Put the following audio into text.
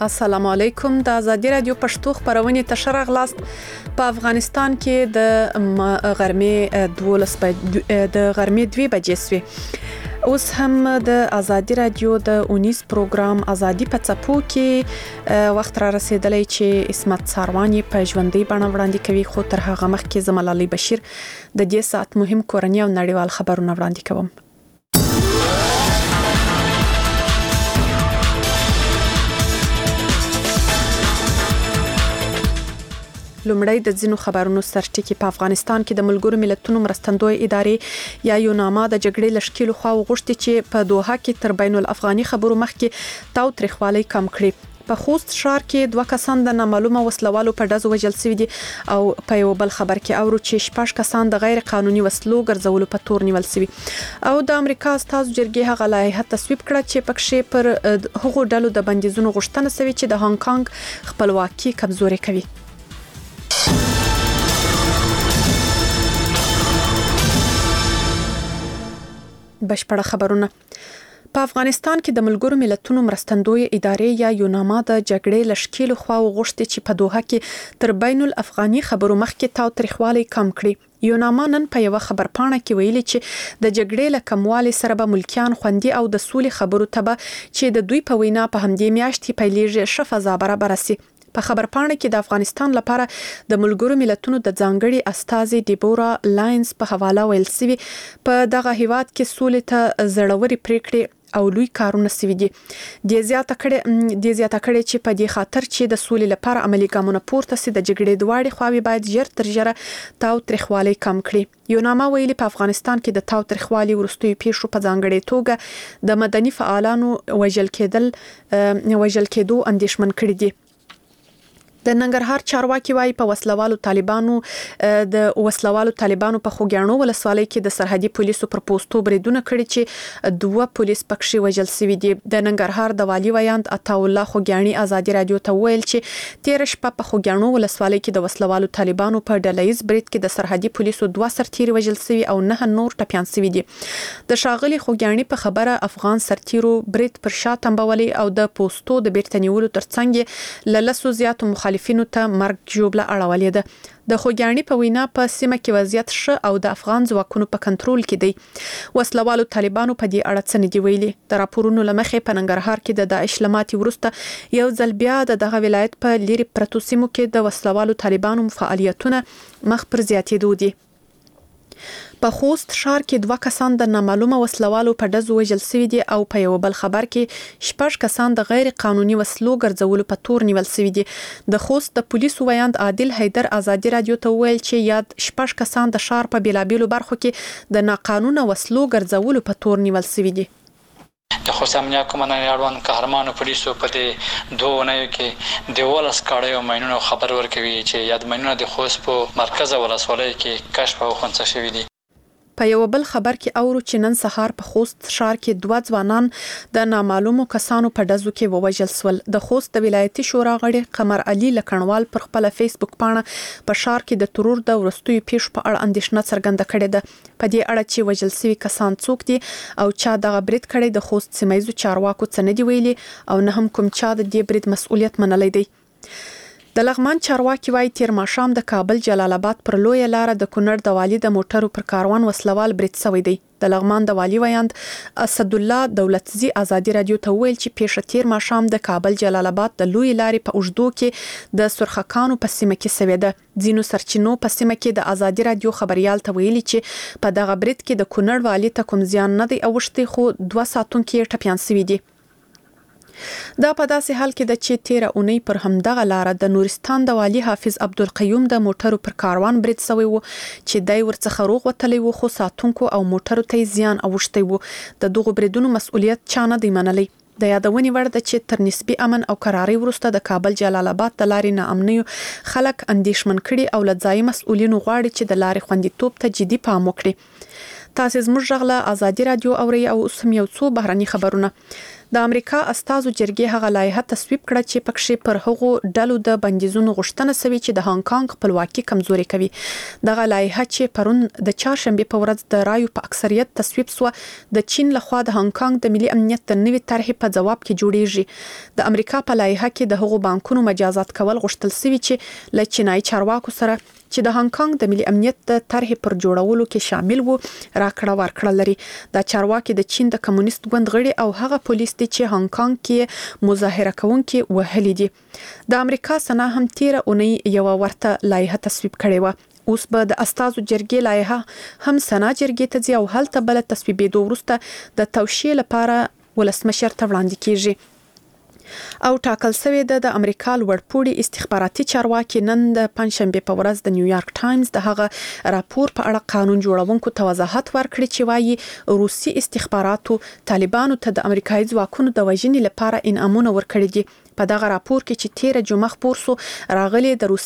السلام علیکم. د آزادی رادیو پښتو خبرونه تشر غلاست په افغانستان کې د غرمې 2 بجې سوي. اوس هم د آزادی رادیو د 19 پروګرام آزادی په څپو کې وخت را رسیدلی چې اسمت ساروانی په ژوندۍ بڼه وړاندې کوي، خو تر هغه مخکې زملالي بشیر د دې ساعت مهم کورنۍ او نړیوال خبرونه وړاندې کوم. لومړی د ځینو خبرونو سرټکی. په افغانستان کې د ملګرو ملتونو مرستندوی ادارې یا یوناما د جګړې لشکېلو خوا وغوښتي چې په دوحه کې تر بین الافغاني خبرو مخکې تاوتریخوالی کم کړي. په خوست ښار کې 2 کسان د نامعلومه وسلوالو په ډزو وژل شوي دي او په یو بل خبر کې اورو چې 6 کسان د غیر قانوني وسلو ګرځولو په تور نیول شوي. او د امریکا استازو جرګې هغه لایحه تصویب کړه چې پکې پر هغو ډلو د بندیزونو غوښتنه شوې چې د هانګ کانګ خپلواکي کمزوري کوي. بشپړه خبرونه. په افغانستان کې د ملګرو ملتونو مرستندوی ادارې یا یوناما د جګړې لشکېلو خوا وغوښتي چې په دوحه کې تر بین الافغاني خبرو مخکې تاوتریخوالی کم کړي. یوناما نن په یو خبرپاڼه کې ویلي چې د جګړې له کموالي سره به ملکیان خوندي او د سولې خبرو ته چې د دوی په وینا په همدې میاشتې پیلېږي ښه فضا برابره شي. په خبرپاڼه کې د افغانستان لپاره د ملګرو ملتونو د ځانګړي استازي ډیبورا لاینز په حواله ویل سوي په دغه هیواد کې سولې ته زړوري پریکړې او لوی کارونه سوي دي. د زیاته کړي چې په دې خاطر چې د سولې لپاره عملی ګامونه پورته سي د جګړې دواړي خواوې باید ژر تر ژره تاوتریخوالی کم کړي. یوناما ویلي په افغانستان کې د تاوتریخوالي وروستیو پیښو په ځانګړي توګه د مدني فعالانو وژل کېدو اندېښمن کړي دي. د ننګرهار چارواکي وايي په وسلوالو طالبانو په خوګیاڼو ولسوالۍ کې د سرحدي پولیسو پر پوسټو بریدونه کړي چې 2 پولیس پکښې وژل شوي دي. د ننګرهار د والي ویاند عطاالله خوګیاڼي آزادي رادیو ته ویل چې 13 شپه په خوګیاڼو ولسوالۍ کې د وسلوالو طالبانو په ډلهیز برید کې د سرحدي پولیسو 2 سرتیري وژل شوي او 9 نور ټپیان شوي دي. د ښاغلي خوګیاڼي په خبره افغان سرتیرو برید پر شا تمبولي او د پوسټو د بیرته نیولو ترڅنګ له 10 زیاتو مخالفینو ته مرګ ژوبله اړولې ده. د خوګیاڼي په وینا په سیمه کې وضعیت ښه او د افغان ځواکونو په کنټرول کې دی. وسلوالو طالبانو په دې اړه څه نه دی ویلي. د راپورونو له مخې په ننګرهار کې د داعش له ماتې وروسته یو ځل بیا دغه ولایت په لیرې پرتو سیمو کې د وسلوالو طالبانو فعالیتونه مخ پر زیاتېدو دي. په خوست ښار کې 2 کسان د نامعلومه وسلوالو په ډزو وژل شوي دي او په یو بل خبر کې 6 کسان د غیر قانوني وسلو ګرځولو په تور نیول شوي دي. د خوست د پولیسو ویاند عادل حیدر آزادي رادیو ته ویل چې یاد 6 کسان د ښار په بیلابیلو برخو کې د ناقانونه وسلو ګرځولو په تور نیول شوي دي. د خوست امنیه کمانډ اړوند قهرمانو پولیسو په دې 2 اونیو کې د 12 کاړیو ماینونو خبر ورکوي چې یاد ماینونه د خوست په مرکز ولسوالۍ کې کشف او خنثی شوي دي. په یو بل خبر کې اورو چې نن سهار په خوست ښار کې 2 ځوانان د نامعلومو کسانو په ډزو کې ووژل شول. د خوست د ولایتي شورا غړي قمر علي لکڼوال پر خپل فیسبوک پاڼه په ښار کې د ترور د وروستیو پیښو په اړه اندېښنه څرګنده کړې ده. په دې اړه چې وژل شوي کسان څوک دي او چا دغه برید کړی د خوست سیمایزو چارواکو څه نه دی ویلي او نه هم کوم چا د دې برید مسؤلیت منلی دی. د لغمان چارواکي وايي تیر ماښام د کابل جلال آباد پر لویه لاره د کونړ د والي د موټرو پر کاروان وسلوال برید شوی دی. د لغمان د والي ویاند اسد الله دولتزي آزادي رادیو ته ویل چې پیښه تیر ماښام د کابل جلال آباد د لوی لارې په اوږدو کې د سرخکانو په سیمه کې شوې ده. ځینو سرچینو په سیمه کې د آزادي رادیو خبريال ته ویلي چې په دغه برید کې د کونړ والي ته کوم زیان نه دی اوښتی، خو 2 ساتونکي ټپیان شوي دي. دا په داسې حال کې د چې 13 اونۍ پر همدغه لاره د نورستان د والي حافظ عبدالقیوم د موټرو پر کاروان برید شوی و چې دای ورڅخه روغ وتلی و، خو ساتونکو او موټرو ته زیان اوښتی و. د دغو بریدونو مسؤلیت چا نه دی منلی. د یادونې وړ ده چې تر نسبي امن او قراري وروسته د کابل جلال آباد د لارې ناامنیو خلک اندېښمن کړي او له ځایي مسؤلینو غواړي چې د لارې خوندیتوب ته جدي پام وکړي. تاسو زموږ غږ له ازادي رادیو اوري او اوس هم یو څو بهرني خبرونه. د امریکا استازو جرګې هغه لایحه تصویب کړه چې پکې پر هغو ډلو د بندیزونو غوښتنه شوې چې د هانګ کانګ خپلواکي کمزوري کوي. دغه لایحه چې پرون د چهارشنبه په ورځ د رایو په اکثریت تصویب شو د چین لخوا د هانګ کانګ د ملي امنیت د نوي طرحې په جواب کې جوړیږي. د امریکا په لایحه کې د هغو بانکونو مجازات کول غوښتل شوی چې له چینایي چارواکو سره چې د هانګ کانګ د ملي امنیت د طرحې پر جوړولو کې شامل وو راکړه ورکړه لري. دا چارواکي د چین د کمونیست ګوند غړي او هغه پولیس دي چې هانګ کانګ کې مظاهره کوونکي وهلي دي. د امریکا سنا هم تیر اونۍ یو ورته لایحه تصویب کړې و. اوس به د استازو جرګې لایحه هم سنا جرګې ته ځي او هلته بل تصویبېدو وروسته د توشیح لپاره ولسمشر ته وړاندې کیږي. او ټاکل شوی د امریکا لوړپوړي استخباراتي چارواکي نن د پنځشنبه په ورځ د نیویارک ټایمز د هغه راپور په اړه قانون جوړونکو ته وضاحت ورکړي چې وايي روسي استخباراتو طالبانو ته د امریکایي ځواکونو د وژنې لپاره انعامونه ورکړي دي. په دغه راپور کې چې 13 جمعه خبر سو راغلي د